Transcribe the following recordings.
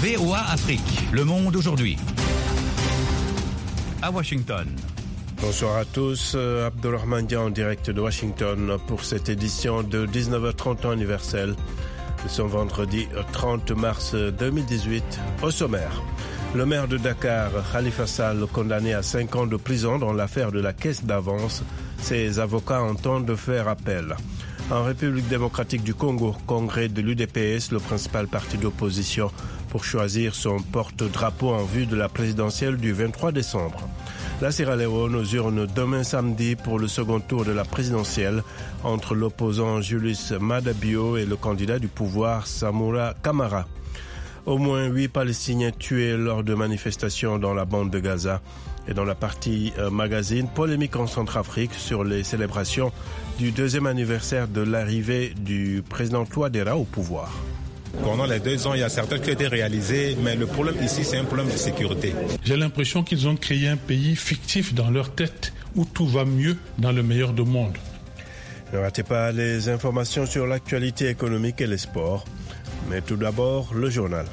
VOA Afrique, le monde aujourd'hui. À Washington. Bonsoir à tous, Abdelrahman Dia en direct de Washington pour cette édition de 19h30 temps universel. Nous sommes vendredi 30 mars 2018. Au sommaire, le maire de Dakar, Khalifa Sall, condamné à 5 ans de prison dans l'affaire de la caisse d'avance. Ses avocats entendent faire appel. En République démocratique du Congo, congrès de l'UDPS, le principal parti d'opposition, pour choisir son porte-drapeau en vue de la présidentielle du 23 décembre. La Sierra Leone aux urnes demain samedi pour le second tour de la présidentielle entre l'opposant Julius Maada Bio et le candidat du pouvoir Samura Kamara. Au moins 8 Palestiniens tués lors de manifestations dans la bande de Gaza. Et dans la partie magazine, polémique en Centrafrique sur les célébrations du 2e anniversaire de l'arrivée du président Touadéra au pouvoir. Pendant les 2 ans, il y a certains qui ont été réalisés, mais le problème ici, c'est un problème de sécurité. J'ai l'impression qu'ils ont créé un pays fictif dans leur tête, où tout va mieux dans le meilleur des mondes. Ne ratez pas les informations sur l'actualité économique et les sports. Mais tout d'abord, le journal.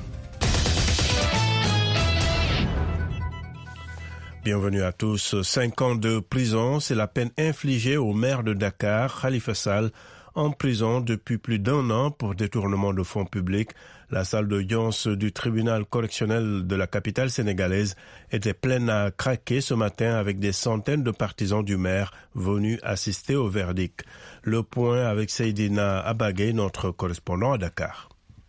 Bienvenue à tous. 5 ans de prison, c'est la peine infligée au maire de Dakar, Khalifa Sall, en prison depuis plus d'1 an pour détournement de fonds publics. La salle d'audience du tribunal correctionnel de la capitale sénégalaise était pleine à craquer ce matin avec des centaines de partisans du maire venus assister au verdict. Le point avec Seydina Abagay, notre correspondant à Dakar.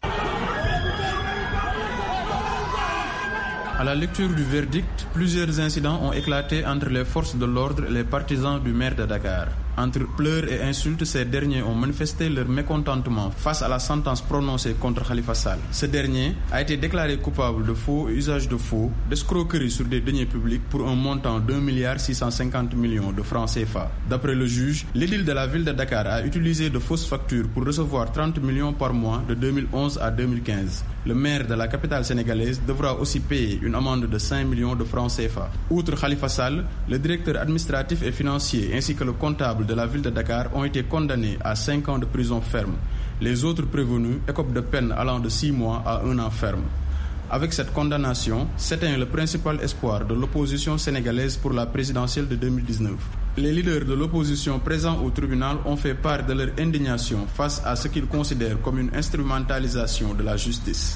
À la lecture du verdict, plusieurs incidents ont éclaté entre les forces de l'ordre et les partisans du maire de Dakar. Entre pleurs et insultes, ces derniers ont manifesté leur mécontentement face à la sentence prononcée contre Khalifa Sall. Ce dernier a été déclaré coupable de faux et usage de faux, d'escroquerie sur des deniers publics pour un montant d'1,650 milliard de francs CFA. D'après le juge, l'édile de la ville de Dakar a utilisé de fausses factures pour recevoir 30 millions par mois de 2011 à 2015. Le maire de la capitale sénégalaise devra aussi payer une amende de 5 millions de francs CFA. Outre Khalifa Sall, le directeur administratif et financier ainsi que le comptable de la ville de Dakar ont été condamnés à 5 ans de prison ferme. Les autres prévenus écopent de peines allant de 6 mois à 1 an ferme. Avec cette condamnation, s'éteint le principal espoir de l'opposition sénégalaise pour la présidentielle de 2019. Les leaders de l'opposition présents au tribunal ont fait part de leur indignation face à ce qu'ils considèrent comme une instrumentalisation de la justice.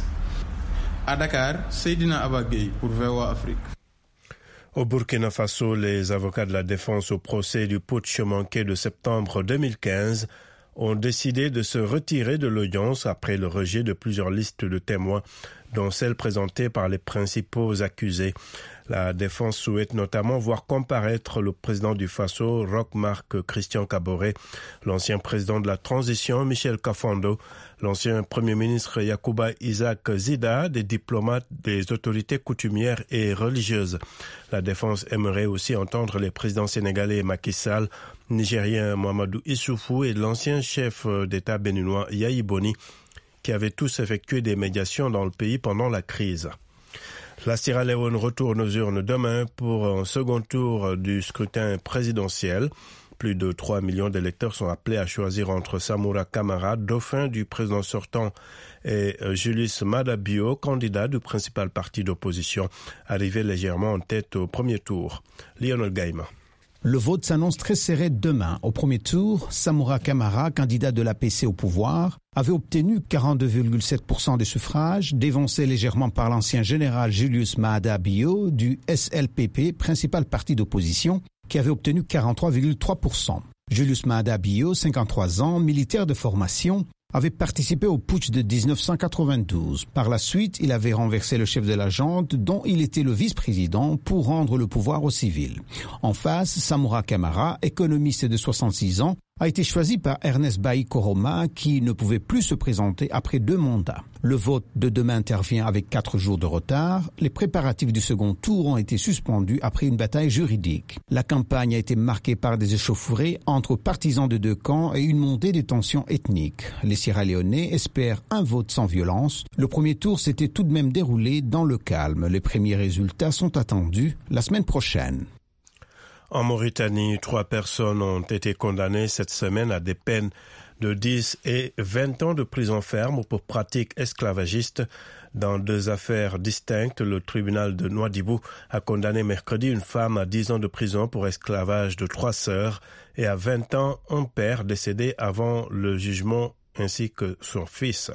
À Dakar, Seydina Abagay pour VOA Afrique. Au Burkina Faso, les avocats de la défense au procès du putsch manqué de septembre 2015 ont décidé de se retirer de l'audience après le rejet de plusieurs listes de témoins, dont celles présentées par les principaux accusés. La défense souhaite notamment voir comparaître le président du Faso, Roch-Marc Christian Kaboré, l'ancien président de la transition, Michel Kafando, l'ancien premier ministre Yacouba Isaac Zida, des diplomates, des autorités coutumières et religieuses. La défense aimerait aussi entendre les présidents sénégalais Macky Sall, nigérien Mahamadou Issoufou et l'ancien chef d'État béninois Yahi Boni, qui avaient tous effectué des médiations dans le pays pendant la crise. La Sierra Leone retourne aux urnes demain pour un second tour du scrutin présidentiel. Plus de 3 millions d'électeurs sont appelés à choisir entre Samura Kamara, dauphin du président sortant, et Julius Maada Bio, candidat du principal parti d'opposition, arrivé légèrement en tête au premier tour. Lionel Gaïma. Le vote s'annonce très serré demain. Au premier tour, Samura Kamara, candidat de l'APC au pouvoir, avait obtenu 42,7% des suffrages, dévancé légèrement par l'ancien général Julius Maada Bio du SLPP, principal parti d'opposition, qui avait obtenu 43,3%. Julius Maada Bio, 53 ans, militaire de formation, avait participé au putsch de 1992. Par la suite, il avait renversé le chef de la junte, dont il était le vice-président, pour rendre le pouvoir aux civils. En face, Samura Kamara, économiste de 66 ans, a été choisi par Ernest Bailly Koroma, qui ne pouvait plus se présenter après 2 mandats. Le vote de demain intervient avec 4 jours de retard. Les préparatifs du second tour ont été suspendus après une bataille juridique. La campagne a été marquée par des échauffourées entre partisans de 2 camps et une montée des tensions ethniques. Les Sierra-Léonais espèrent un vote sans violence. Le premier tour s'était tout de même déroulé dans le calme. Les premiers résultats sont attendus la semaine prochaine. En Mauritanie, 3 personnes ont été condamnées cette semaine à des peines de 10 et 20 ans de prison ferme pour pratiques esclavagistes Dans 2 affaires distinctes, le tribunal de Nouadhibou a condamné mercredi une femme à 10 ans de prison pour esclavage de 3 sœurs et à 20 ans un père décédé avant le jugement ainsi que son fils.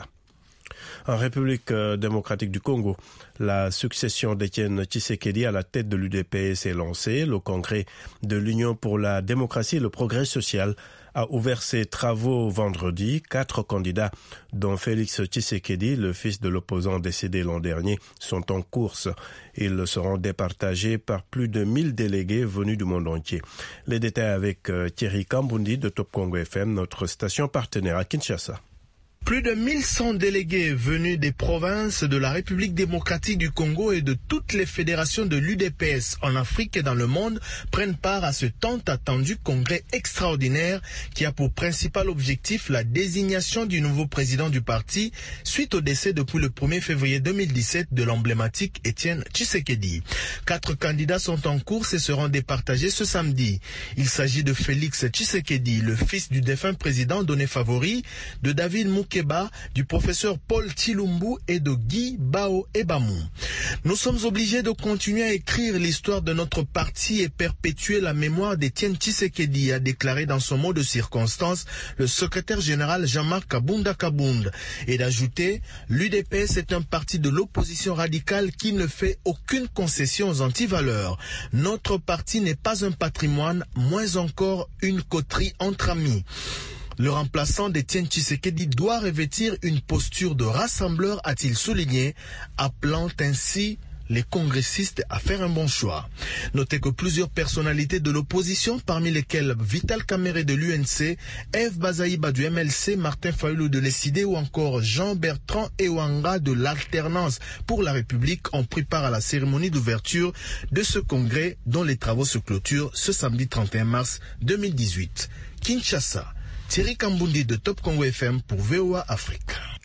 En République démocratique du Congo, la succession d'Étienne Tshisekedi à la tête de l'UDPS est lancée. Le Congrès de l'Union pour la démocratie et le progrès social a ouvert ses travaux vendredi. 4 candidats, dont Félix Tshisekedi, le fils de l'opposant décédé l'an dernier, sont en course. Ils seront départagés par plus de 1000 délégués venus du monde entier. Les détails avec Thierry Kambundi de Top Congo FM, notre station partenaire à Kinshasa. Plus de 1100 délégués venus des provinces de la République démocratique du Congo et de toutes les fédérations de l'UDPS en Afrique et dans le monde prennent part à ce tant attendu congrès extraordinaire qui a pour principal objectif la désignation du nouveau président du parti suite au décès depuis le 1er février 2017 de l'emblématique Étienne Tshisekedi. 4 candidats sont en course et seront départagés ce samedi. Il s'agit de Félix Tshisekedi, le fils du défunt président donné favori, de David Moukeba, du professeur Paul Tshilumbu et de Guy Bao Ebamou. Nous sommes obligés de continuer à écrire l'histoire de notre parti et perpétuer la mémoire d'Étienne Tshisekedi, a déclaré dans son mot de circonstance le secrétaire général Jean-Marc Kabunda Kabund, et d'ajouter « L'UDPS est un parti de l'opposition radicale qui ne fait aucune concession aux antivaleurs. Notre parti n'est pas un patrimoine, moins encore une coterie entre amis. » Le remplaçant d'Étienne Tshisekedi doit revêtir une posture de rassembleur, a-t-il souligné, appelant ainsi les congressistes à faire un bon choix. Notez que plusieurs personnalités de l'opposition, parmi lesquelles Vital Kamerhe de l'UNC, Eve Bazaïba du MLC, Martin Fayulu de l'ESID ou encore Jean-Bertrand Ewanga de l'Alternance pour la République ont pris part à la cérémonie d'ouverture de ce congrès dont les travaux se clôturent ce samedi 31 mars 2018. Kinshasa, Thierry Kambundi de Top Congo FM pour VOA Afrique.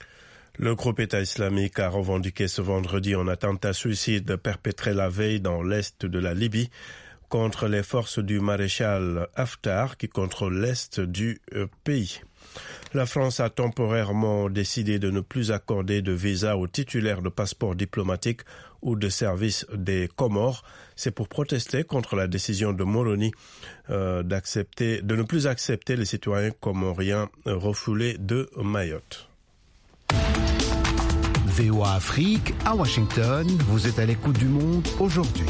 Le groupe État islamique a revendiqué ce vendredi un attentat suicide perpétré la veille dans l'est de la Libye contre les forces du maréchal Haftar qui contrôlent l'est du pays. La France a temporairement décidé de ne plus accorder de visa aux titulaires de passeports diplomatiques ou de services des Comores. C'est pour protester contre la décision de Moroni de ne plus accepter les citoyens comoriens refoulés de Mayotte. VOA Afrique, à Washington, vous êtes à l'écoute du monde aujourd'hui.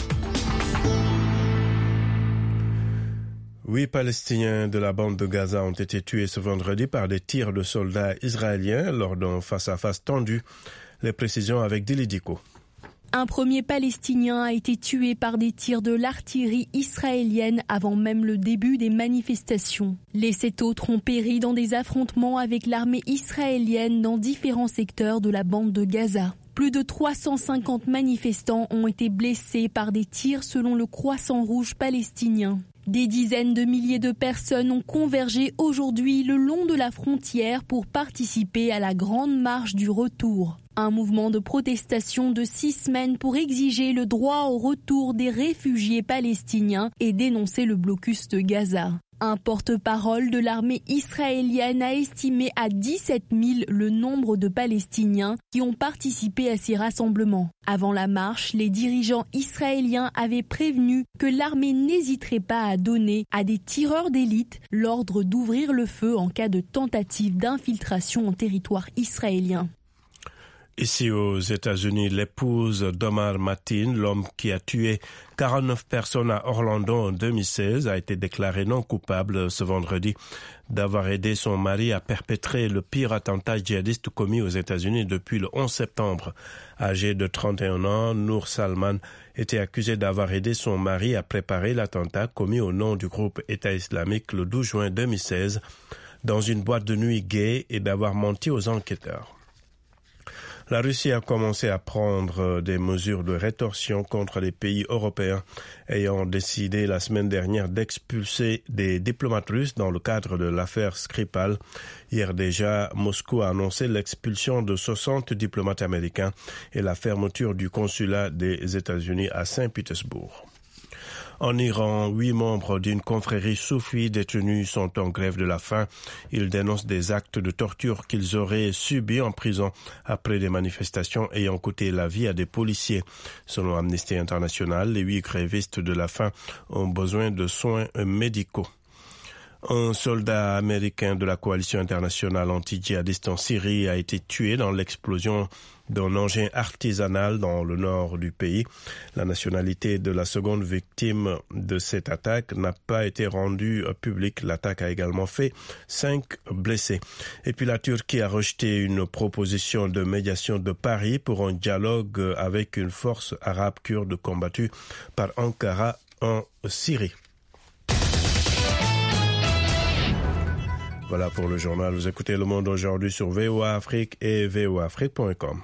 8 Palestiniens de la bande de Gaza ont été tués ce vendredi par des tirs de soldats israéliens lors d'un face-à-face tendu. Les précisions avec Dili Diko. Un premier Palestinien a été tué par des tirs de l'artillerie israélienne avant même le début des manifestations. Les 7 autres ont péri dans des affrontements avec l'armée israélienne dans différents secteurs de la bande de Gaza. Plus de 350 manifestants ont été blessés par des tirs selon le Croissant Rouge palestinien. Des dizaines de milliers de personnes ont convergé aujourd'hui le long de la frontière pour participer à la grande marche du retour. Un mouvement de protestation de 6 semaines pour exiger le droit au retour des réfugiés palestiniens et dénoncer le blocus de Gaza. Un porte-parole de l'armée israélienne a estimé à 17 000 le nombre de Palestiniens qui ont participé à ces rassemblements. Avant la marche, les dirigeants israéliens avaient prévenu que l'armée n'hésiterait pas à donner à des tireurs d'élite l'ordre d'ouvrir le feu en cas de tentative d'infiltration en territoire israélien. Ici aux États-Unis, l'épouse d'Omar Mateen, l'homme qui a tué 49 personnes à Orlando en 2016, a été déclarée non coupable ce vendredi d'avoir aidé son mari à perpétrer le pire attentat djihadiste commis aux États-Unis depuis le 11 septembre. Âgé de 31 ans, Nour Salman était accusé d'avoir aidé son mari à préparer l'attentat commis au nom du groupe État islamique le 12 juin 2016 dans une boîte de nuit gay et d'avoir menti aux enquêteurs. La Russie a commencé à prendre des mesures de rétorsion contre les pays européens ayant décidé la semaine dernière d'expulser des diplomates russes dans le cadre de l'affaire Skripal. Hier déjà, Moscou a annoncé l'expulsion de 60 diplomates américains et la fermeture du consulat des États-Unis à Saint-Pétersbourg. En Iran, 8 membres d'une confrérie soufie détenus sont en grève de la faim. Ils dénoncent des actes de torture qu'ils auraient subis en prison après des manifestations ayant coûté la vie à des policiers. Selon Amnesty International, les 8 grévistes de la faim ont besoin de soins médicaux. Un soldat américain de la coalition internationale anti-djihadiste en Syrie a été tué dans l'explosion d'un engin artisanal dans le nord du pays. La nationalité de la seconde victime de cette attaque n'a pas été rendue publique. L'attaque a également fait 5 blessés. Et puis la Turquie a rejeté une proposition de médiation de Paris pour un dialogue avec une force arabe kurde combattue par Ankara en Syrie. Voilà pour le journal. Vous écoutez Le Monde aujourd'hui sur VOA Afrique et voaafrique.com.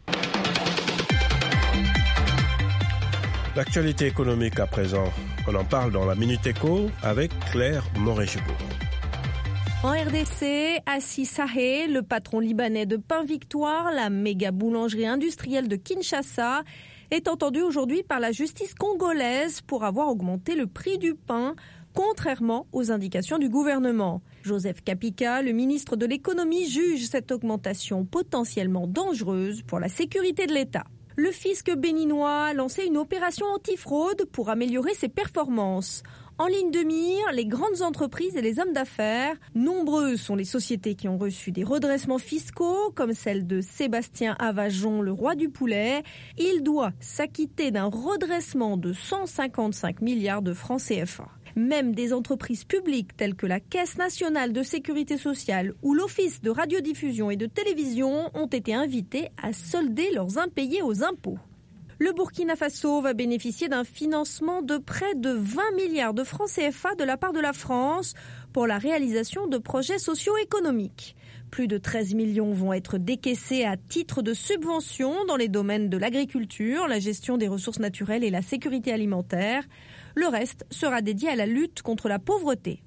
L'actualité économique à présent, on en parle dans la Minute Éco avec Claire Moret-Gibourg. En RDC, Assis Sahé, le patron libanais de Pain Victoire, la méga boulangerie industrielle de Kinshasa, est entendu aujourd'hui par la justice congolaise pour avoir augmenté le prix du pain, contrairement aux indications du gouvernement. Joseph Kapika, le ministre de l'économie, juge cette augmentation potentiellement dangereuse pour la sécurité de l'État. Le fisc béninois a lancé une opération antifraude pour améliorer ses performances. En ligne de mire, les grandes entreprises et les hommes d'affaires. Nombreuses sont les sociétés qui ont reçu des redressements fiscaux, comme celle de Sébastien Avajon, le roi du poulet. Il doit s'acquitter d'un redressement de 155 milliards de francs CFA. Même des entreprises publiques telles que la Caisse nationale de sécurité sociale ou l'Office de radiodiffusion et de télévision ont été invités à solder leurs impayés aux impôts. Le Burkina Faso va bénéficier d'un financement de près de 20 milliards de francs CFA de la part de la France pour la réalisation de projets socio-économiques. Plus de 13 millions vont être décaissés à titre de subvention dans les domaines de l'agriculture, la gestion des ressources naturelles et la sécurité alimentaire. Le reste sera dédié à la lutte contre la pauvreté.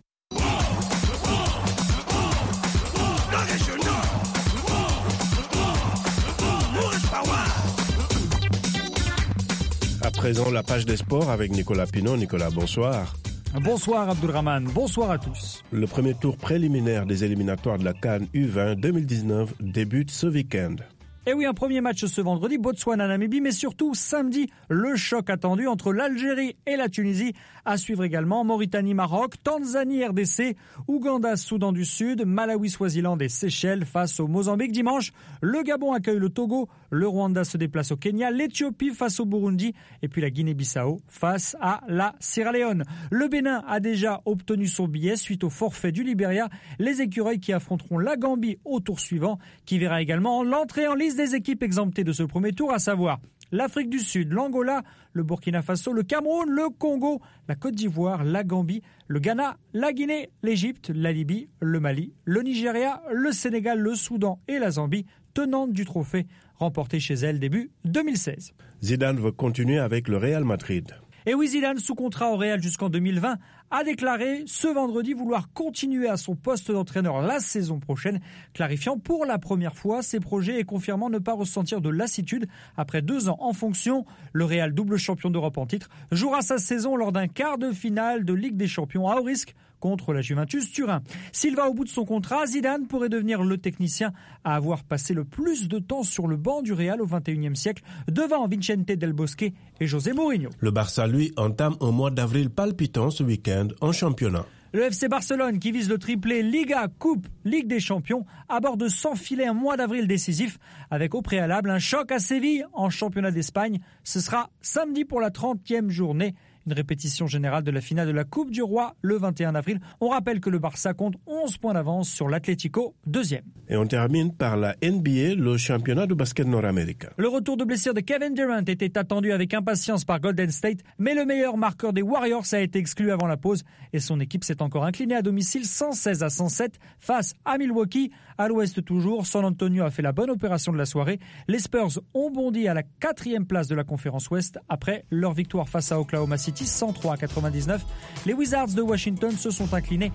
À présent, la page des sports avec Nicolas Pinot. Nicolas, bonsoir. Bonsoir Abdulrahman, bonsoir à tous. Le premier tour préliminaire des éliminatoires de la CAN U20 2019 débute ce week-end. Et oui, un premier match ce vendredi, Botswana-Namibie, mais surtout samedi, le choc attendu entre l'Algérie et la Tunisie. À suivre également Mauritanie-Maroc, Tanzanie-RDC, Ouganda-Soudan du Sud, Malawi-Swaziland et Seychelles face au Mozambique. Dimanche, le Gabon accueille le Togo, le Rwanda se déplace au Kenya, l'Éthiopie face au Burundi et puis la Guinée-Bissau face à la Sierra Leone. Le Bénin a déjà obtenu son billet suite au forfait du Libéria. Les écureuils qui affronteront la Gambie au tour suivant, qui verra également l'entrée en liste des équipes exemptées de ce premier tour, à savoir l'Afrique du Sud, l'Angola, le Burkina Faso, le Cameroun, le Congo, la Côte d'Ivoire, la Gambie, le Ghana, la Guinée, l'Égypte, la Libye, le Mali, le Nigeria, le Sénégal, le Soudan et la Zambie, tenantes du trophée remporté chez elle début 2016. Zidane veut continuer avec le Real Madrid. Et oui, Zidane, sous contrat au Real jusqu'en 2020, a déclaré ce vendredi vouloir continuer à son poste d'entraîneur la saison prochaine, clarifiant pour la première fois ses projets et confirmant ne pas ressentir de lassitude. Après 2 ans en fonction, le Real, double champion d'Europe en titre, jouera sa saison lors d'un quart de finale de Ligue des Champions à haut risque contre la Juventus Turin. S'il va au bout de son contrat, Zidane pourrait devenir le technicien à avoir passé le plus de temps sur le banc du Real au XXIe siècle, devant Vicente Del Bosque et José Mourinho. Le Barça, lui, entame un mois d'avril palpitant ce week-end en championnat. Le FC Barcelone, qui vise le triplé Liga, Coupe, Ligue des Champions, aborde sans filet un mois d'avril décisif, avec au préalable un choc à Séville en championnat d'Espagne. Ce sera samedi pour la 30e journée. Une répétition générale de la finale de la Coupe du Roi le 21 avril. On rappelle que le Barça compte 11 points d'avance sur l'Atlético, 2e. Et on termine par la NBA, le championnat de basket nord-américain. Le retour de blessure de Kevin Durant était attendu avec impatience par Golden State, mais le meilleur marqueur des Warriors a été exclu avant la pause et son équipe s'est encore inclinée à domicile 116-107 face à Milwaukee. À l'ouest toujours, San Antonio a fait la bonne opération de la soirée. Les Spurs ont bondi à la 4e place de la conférence ouest après leur victoire face à Oklahoma City 103-99. Les Wizards de Washington se sont inclinés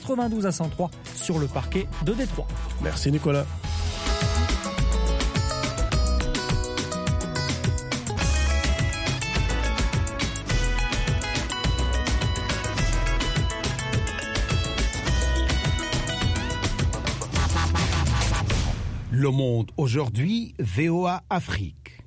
92-103 sur le parquet de Détroit. Merci Nicolas. Le Monde aujourd'hui, VOA Afrique.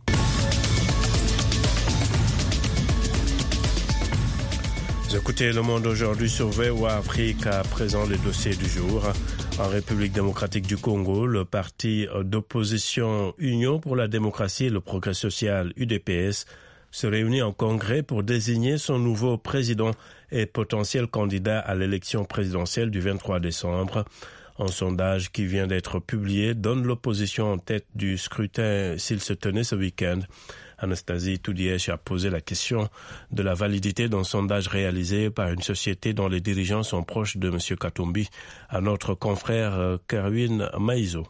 Vous écoutez Le Monde aujourd'hui sur VOA Afrique, à présent les dossiers du jour. En République démocratique du Congo, le parti d'opposition Union pour la démocratie et le progrès social, UDPS, se réunit en congrès pour désigner son nouveau président et potentiel candidat à l'élection présidentielle du 23 décembre. Un sondage qui vient d'être publié donne l'opposition en tête du scrutin s'il se tenait ce week-end. Anastasie Toudièche a posé la question de la validité d'un sondage réalisé par une société dont les dirigeants sont proches de M. Katumbi à notre confrère Kerwin Maïzo.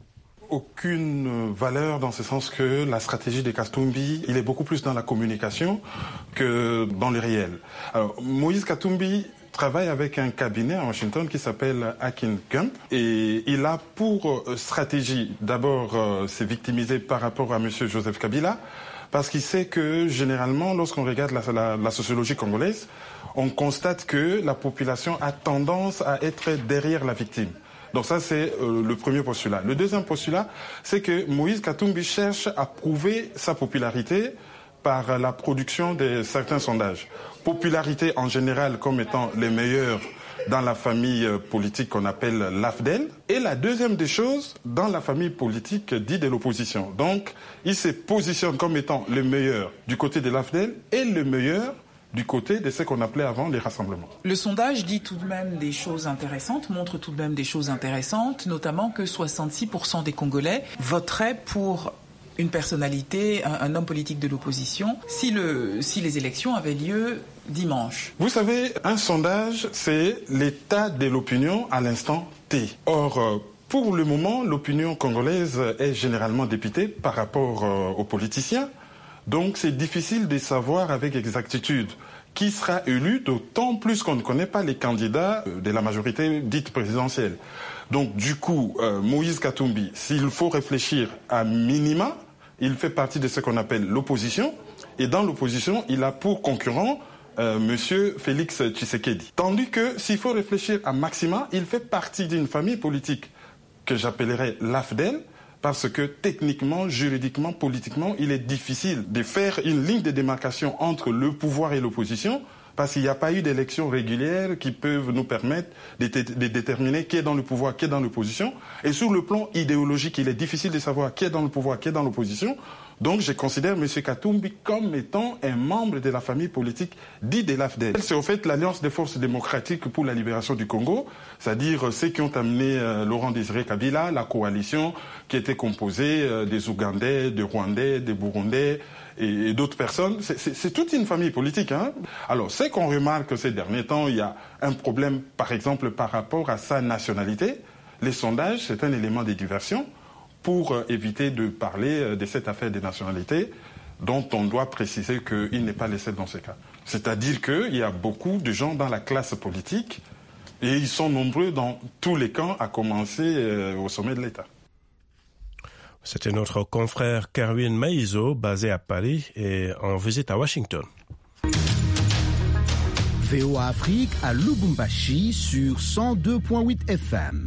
Aucune valeur dans ce sens que la stratégie de Katumbi, il est beaucoup plus dans la communication que dans le réel. Alors, Moïse Katumbi travaille avec un cabinet à Washington qui s'appelle Akin Gump et il a pour stratégie d'abord se victimiser par rapport à M. Joseph Kabila parce qu'il sait que généralement lorsqu'on regarde la sociologie congolaise, on constate que la population a tendance à être derrière la victime. Donc ça, c'est le premier postulat. Le deuxième postulat, c'est que Moïse Katumbi cherche à prouver sa popularité par la production de certains sondages. Popularité en général comme étant les meilleurs dans la famille politique qu'on appelle l'AFDEL. Et la deuxième des choses, dans la famille politique dite de l'opposition. Donc, il se positionne comme étant le meilleur du côté de l'AFDEL et le meilleur du côté de ce qu'on appelait avant les rassemblements. Le sondage dit tout de même des choses intéressantes, montre tout de même des choses intéressantes, notamment que 66% des Congolais voteraient pour une personnalité, un homme politique de l'opposition, si les élections avaient lieu dimanche. Vous savez, un sondage, c'est l'état de l'opinion à l'instant T. Or, pour le moment, l'opinion congolaise est généralement dépitée par rapport aux politiciens. Donc, c'est difficile de savoir avec exactitude qui sera élu, d'autant plus qu'on ne connaît pas les candidats de la majorité dite présidentielle. Donc, du coup, Moïse Katumbi, s'il faut réfléchir à minima, il fait partie de ce qu'on appelle l'opposition. Et dans l'opposition, il a pour concurrent Monsieur Félix Tshisekedi. Tandis que s'il faut réfléchir à maxima, il fait partie d'une famille politique que j'appellerais l'AFDEL, parce que techniquement, juridiquement, politiquement, il est difficile de faire une ligne de démarcation entre le pouvoir et l'opposition, parce qu'il n'y a pas eu d'élections régulières qui peuvent nous permettre de déterminer qui est dans le pouvoir, qui est dans l'opposition. Et sur le plan idéologique, il est difficile de savoir qui est dans le pouvoir, qui est dans l'opposition. Donc je considère M. Katumbi comme étant un membre de la famille politique dite de l'AFDEL. C'est au fait l'Alliance des forces démocratiques pour la libération du Congo, c'est-à-dire ceux qui ont amené Laurent Désiré Kabila, la coalition qui était composée des Ougandais, des Rwandais, des Burundais et d'autres personnes. C'est toute une famille politique. Hein. Alors, ce qu'on remarque ces derniers temps, il y a un problème, par exemple, par rapport à sa nationalité. Les sondages, c'est un élément de diversion pour éviter de parler de cette affaire de nationalité dont on doit préciser qu'il n'est pas le seul dans ce cas. C'est-à-dire qu'il y a beaucoup de gens dans la classe politique et ils sont nombreux dans tous les camps, à commencer au sommet de l'État. C'était notre confrère Kerwin Maïzo, basé à Paris et en visite à Washington. VOA Afrique à Lubumbashi sur 102.8 FM.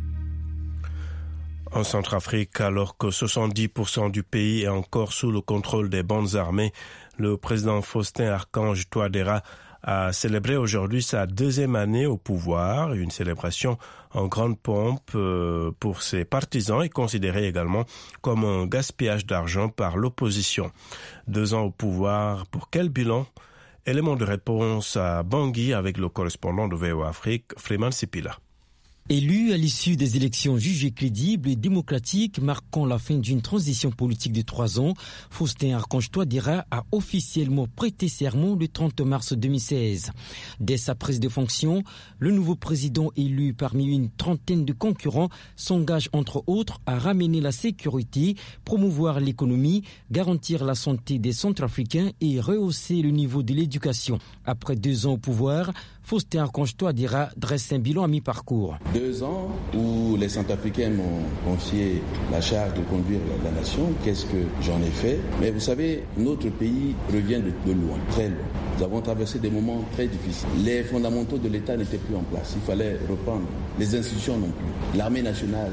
En Centrafrique, alors que 70% du pays est encore sous le contrôle des bandes armées, le président Faustin Archange Touadéra a célébré aujourd'hui sa deuxième année au pouvoir, une célébration en grande pompe pour ses partisans et considérée également comme un gaspillage d'argent par l'opposition. 2 ans au pouvoir, pour quel bilan? Élément de réponse à Bangui avec le correspondant de VOA Afrique, Freeman Sipila. Élu à l'issue des élections jugées crédibles et démocratiques marquant la fin d'une transition politique de 3 ans, Faustin Archange Touadéra a officiellement prêté serment le 30 mars 2016. Dès sa prise de fonction, le nouveau président élu parmi une trentaine de concurrents s'engage entre autres à ramener la sécurité, promouvoir l'économie, garantir la santé des Centrafricains et rehausser le niveau de l'éducation. Après 2 ans au pouvoir, Faustin Archange Touadéra dresse un bilan à mi-parcours. 2 ans où les Centrafricains m'ont confié la charge de conduire la nation. Qu'est-ce que j'en ai fait? Mais vous savez, notre pays revient de loin, très loin. Nous avons traversé des moments très difficiles. Les fondamentaux de l'État n'étaient plus en place. Il fallait reprendre. Les institutions non plus. L'armée nationale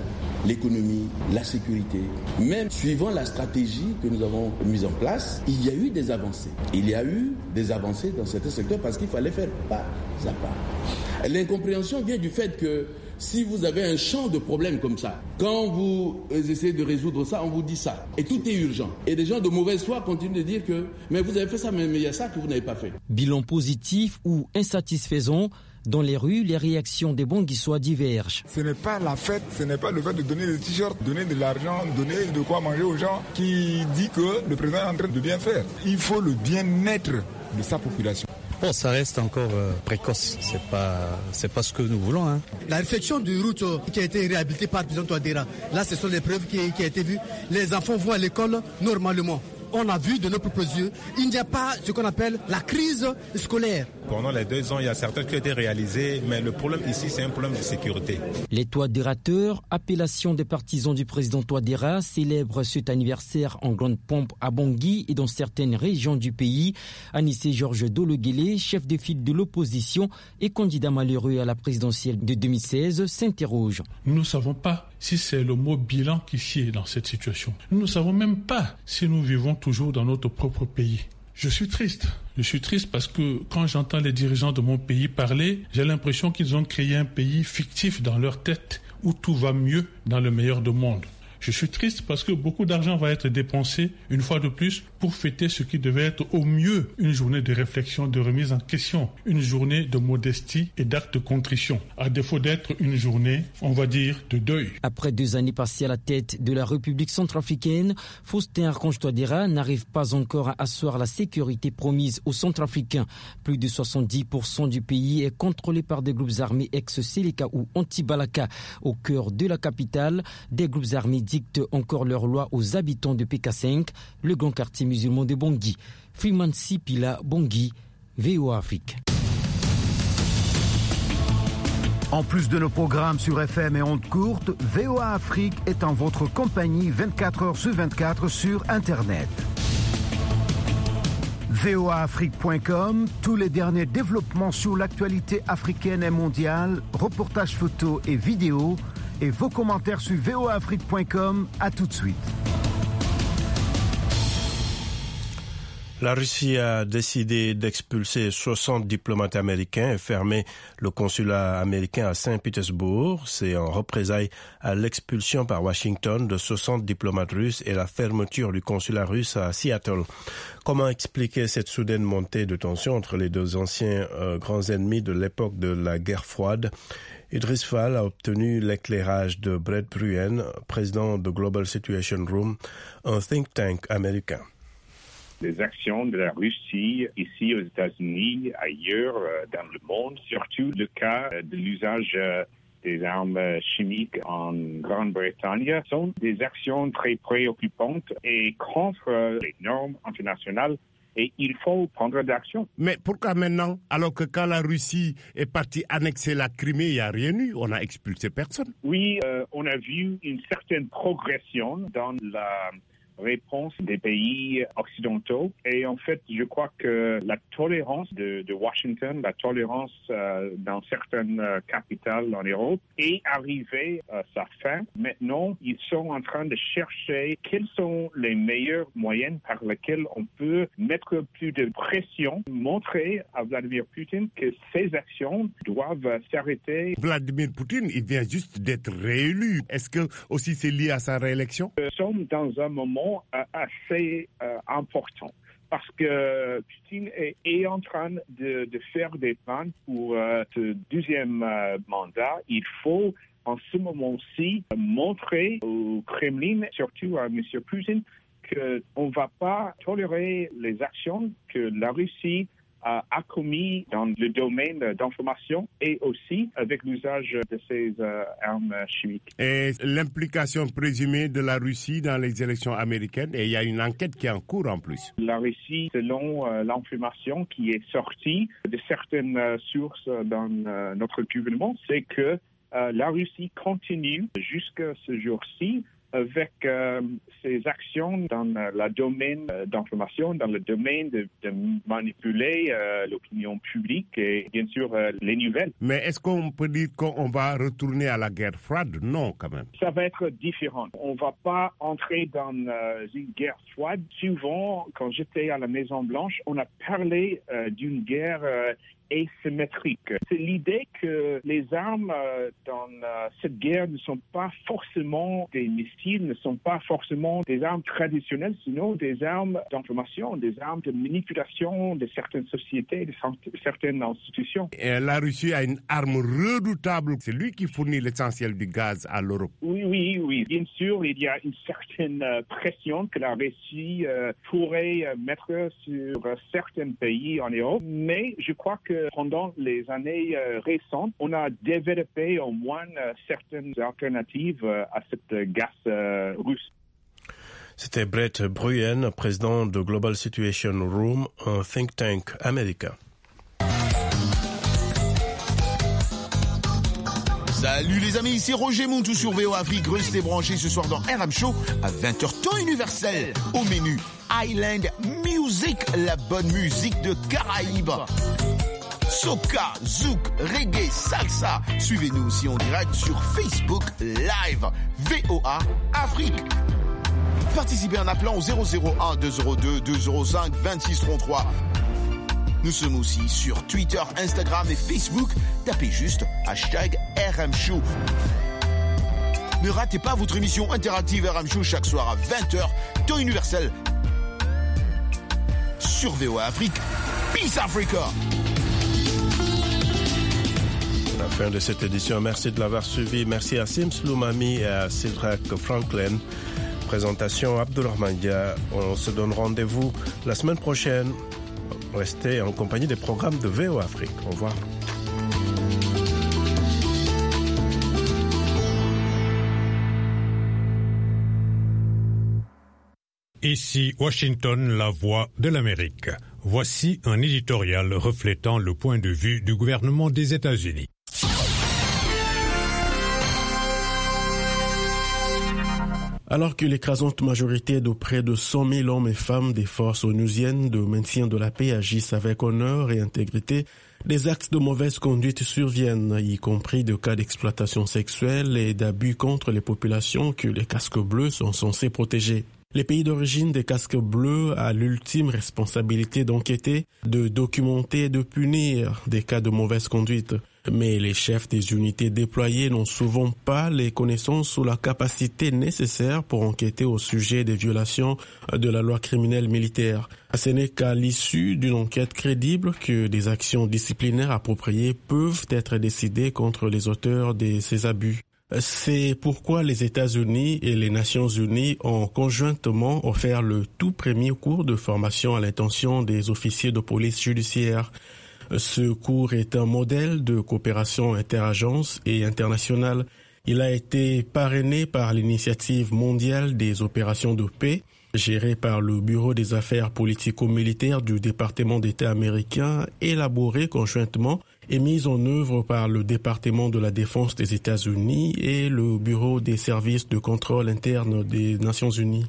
l'économie, la sécurité. Même suivant la stratégie que nous avons mise en place, il y a eu des avancées. Il y a eu des avancées dans certains secteurs parce qu'il fallait faire pas à pas. L'incompréhension vient du fait que si vous avez un champ de problèmes comme ça, quand vous essayez de résoudre ça, on vous dit ça. Et tout est urgent. Et des gens de mauvaise foi continuent de dire que mais vous avez fait ça, mais il y a ça que vous n'avez pas fait. Bilan positif ou insatisfaisant, dans les rues, les réactions des Bonguissois divergent. Ce n'est pas la fête, ce n'est pas le fait de donner des t-shirts, donner de l'argent, donner de quoi manger aux gens qui dit que le président est en train de bien faire. Il faut le bien-être de sa population. Bon, ça reste encore précoce, c'est pas ce que nous voulons. Hein. La réflexion de route qui a été réhabilitée par le président Touadéra, là ce sont les preuves qui ont été vues. Les enfants vont à l'école normalement. On a vu de nos propres yeux, il n'y a pas ce qu'on appelle la crise scolaire. Pendant les 2 ans, il y a certaines qui ont été réalisées, mais le problème ici, c'est un problème de sécurité. Les Touadérateurs, appellation des partisans du président Touadéra, célèbrent cet anniversaire en grande pompe à Bangui et dans certaines régions du pays. Anissé Georges Dologuélé, chef de file de l'opposition et candidat malheureux à la présidentielle de 2016, s'interroge. Nous ne savons pas si c'est le mot bilan qui sied dans cette situation. Nous ne savons même pas si nous vivons toujours dans notre propre pays. Je suis triste parce que quand j'entends les dirigeants de mon pays parler, j'ai l'impression qu'ils ont créé un pays fictif dans leur tête où tout va mieux dans le meilleur des mondes. Je suis triste parce que beaucoup d'argent va être dépensé, une fois de plus, pour fêter ce qui devait être au mieux une journée de réflexion, de remise en question, une journée de modestie et d'acte de contrition, à défaut d'être une journée, on va dire, de deuil. Après 2 années passées à la tête de la République centrafricaine, Faustin Archange Touadéra n'arrive pas encore à asseoir la sécurité promise aux Centrafricains. Plus de 70% du pays est contrôlé par des groupes armés ex-Seleka ou anti-Balaka. Au cœur de la capitale, des groupes armés dictent encore leur loi aux habitants de PK5, le grand quartier musulman de Bangui. Freeman Sipila, Bangui, VOA Afrique. En plus de nos programmes sur FM et ondes courtes, VOA Afrique est en votre compagnie 24 heures sur 24 sur Internet. voaafrique.com, tous les derniers développements sur l'actualité africaine et mondiale, reportages photos et vidéos, et vos commentaires sur voaafrique.com. À tout de suite. La Russie a décidé d'expulser 60 diplomates américains et fermer le consulat américain à Saint-Pétersbourg. C'est en représailles à l'expulsion par Washington de 60 diplomates russes et la fermeture du consulat russe à Seattle. Comment expliquer cette soudaine montée de tension entre les 2 anciens grands ennemis de l'époque de la guerre froide? Idriss Fall a obtenu l'éclairage de Brett Bruen, président de Global Situation Room, un think tank américain. Les actions de la Russie ici aux États-Unis, ailleurs dans le monde, surtout le cas de l'usage des armes chimiques en Grande-Bretagne, sont des actions très préoccupantes et contre les normes internationales. Et il faut prendre d'action. Mais pourquoi maintenant, alors que quand la Russie est partie annexer la Crimée, il n'y a rien eu, on a expulsé personne? Oui, on a vu une certaine progression dans la réponse des pays occidentaux. Et en fait, je crois que la tolérance de Washington, la tolérance dans certaines capitales en Europe est arrivée à sa fin. Maintenant, ils sont en train de chercher quels sont les meilleurs moyens par lesquels on peut mettre plus de pression, montrer à Vladimir Poutine que ses actions doivent s'arrêter. Vladimir Poutine, il vient juste d'être réélu. Est-ce que aussi c'est lié à sa réélection? Nous sommes dans un moment assez important parce que Poutine est en train de faire des plans pour ce 2e mandat. Il faut en ce moment-ci montrer au Kremlin, surtout à M. Poutine, qu'on ne va pas tolérer les actions que la Russie a commis dans le domaine d'information et aussi avec l'usage de ces armes chimiques. Et l'implication présumée de la Russie dans les élections américaines, et il y a une enquête qui est en cours en plus. La Russie, selon l'information qui est sortie de certaines sources dans notre gouvernement, c'est que la Russie continue jusqu'à ce jour-ci avec ces actions dans le domaine d'information, dans le domaine de manipuler l'opinion publique et bien sûr les nouvelles. Mais est-ce qu'on peut dire qu'on va retourner à la guerre froide? Non, quand même. Ça va être différent. On ne va pas entrer dans une guerre froide. Souvent, quand j'étais à la Maison-Blanche, on a parlé d'une guerre asymétrique. C'est l'idée que les armes dans cette guerre ne sont pas forcément des missiles, ne sont pas forcément des armes traditionnelles, sinon des armes d'information, des armes de manipulation de certaines sociétés, de certaines institutions. Et la Russie a une arme redoutable. C'est lui qui fournit l'essentiel du gaz à l'Europe. Oui. Bien sûr, il y a une certaine pression que la Russie pourrait mettre sur certains pays en Europe, mais je crois que pendant les années récentes, on a développé au moins certaines alternatives à cette gaz russe. C'était Brett Bruyenne, président de Global Situation Room, un think tank américain. Salut les amis, ici Roger Montou sur VOA Afrique. Restez branchés ce soir dans RM Show à 20h temps universel. Au menu, Island Music, la bonne musique de Caraïbes. Soca, zouk, reggae, salsa. Suivez-nous aussi en direct sur Facebook Live. VOA Afrique. Participez en appelant au 001 202 205 2633. Nous sommes aussi sur Twitter, Instagram et Facebook. Tapez juste #RM Show. Ne ratez pas votre émission interactive RM Show chaque soir à 20h, temps universel. Sur VOA Afrique. Peace Africa! La fin de cette édition. Merci de l'avoir suivi. Merci à Sims Loumami et à Cédric Franklin. Présentation Abdourahmane Dia. On se donne rendez-vous la semaine prochaine. Restez en compagnie des programmes de VOA Afrique. Au revoir. Ici Washington, la voix de l'Amérique. Voici un éditorial reflétant le point de vue du gouvernement des États-Unis. Alors que l'écrasante majorité de près de 100 000 hommes et femmes des forces onusiennes de maintien de la paix agissent avec honneur et intégrité, des actes de mauvaise conduite surviennent, y compris de cas d'exploitation sexuelle et d'abus contre les populations que les casques bleus sont censés protéger. Les pays d'origine des casques bleus a l'ultime responsabilité d'enquêter, de documenter et de punir des cas de mauvaise conduite. Mais les chefs des unités déployées n'ont souvent pas les connaissances ou la capacité nécessaire pour enquêter au sujet des violations de la loi criminelle militaire. Ce n'est qu'à l'issue d'une enquête crédible que des actions disciplinaires appropriées peuvent être décidées contre les auteurs de ces abus. C'est pourquoi les États-Unis et les Nations Unies ont conjointement offert le tout premier cours de formation à l'intention des officiers de police judiciaire. Ce cours est un modèle de coopération interagence et internationale. Il a été parrainé par l'Initiative mondiale des opérations de paix, gérée par le Bureau des affaires politico-militaires du département d'État américain, élaboré conjointement et mise en œuvre par le département de la défense des États-Unis et le Bureau des services de contrôle interne des Nations Unies.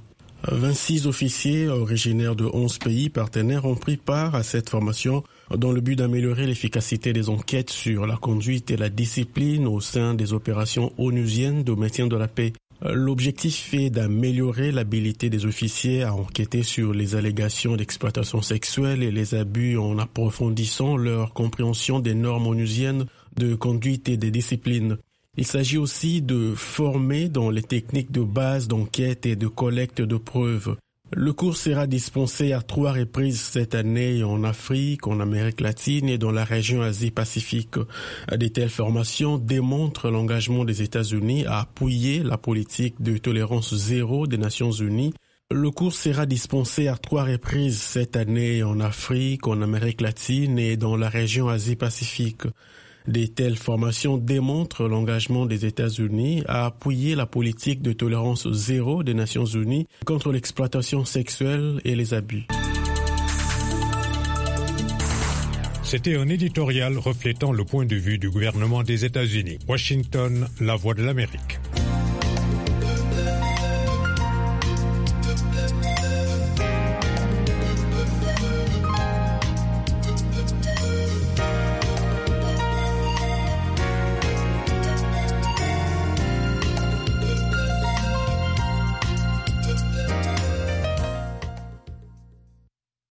26 officiers originaires de 11 pays partenaires ont pris part à cette formation dans le but d'améliorer l'efficacité des enquêtes sur la conduite et la discipline au sein des opérations onusiennes de maintien de la paix. L'objectif est d'améliorer l'habilité des officiers à enquêter sur les allégations d'exploitation sexuelle et les abus en approfondissant leur compréhension des normes onusiennes de conduite et des disciplines. Il s'agit aussi de former dans les techniques de base d'enquête et de collecte de preuves. Le cours sera dispensé à 3 reprises cette année en Afrique, en Amérique latine et dans la région Asie-Pacifique. De telles formations démontrent l'engagement des États-Unis à appuyer la politique de tolérance zéro des Nations Unies. Le cours sera dispensé à 3 reprises cette année en Afrique, en Amérique latine et dans la région Asie-Pacifique. De telles formations démontrent l'engagement des États-Unis à appuyer la politique de tolérance zéro des Nations Unies contre l'exploitation sexuelle et les abus. C'était un éditorial reflétant le point de vue du gouvernement des États-Unis. Washington, la voix de l'Amérique.